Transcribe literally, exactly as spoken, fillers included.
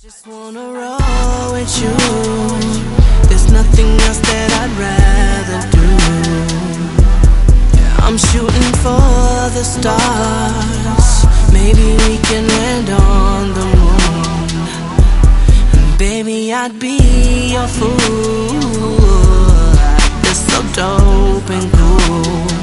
Just wanna roll with you. There's nothing else that I'd rather do. Yeah, I'm shooting for the stars. Maybe we can land on the moon. And baby, I'd be your fool. You're so dope and cool.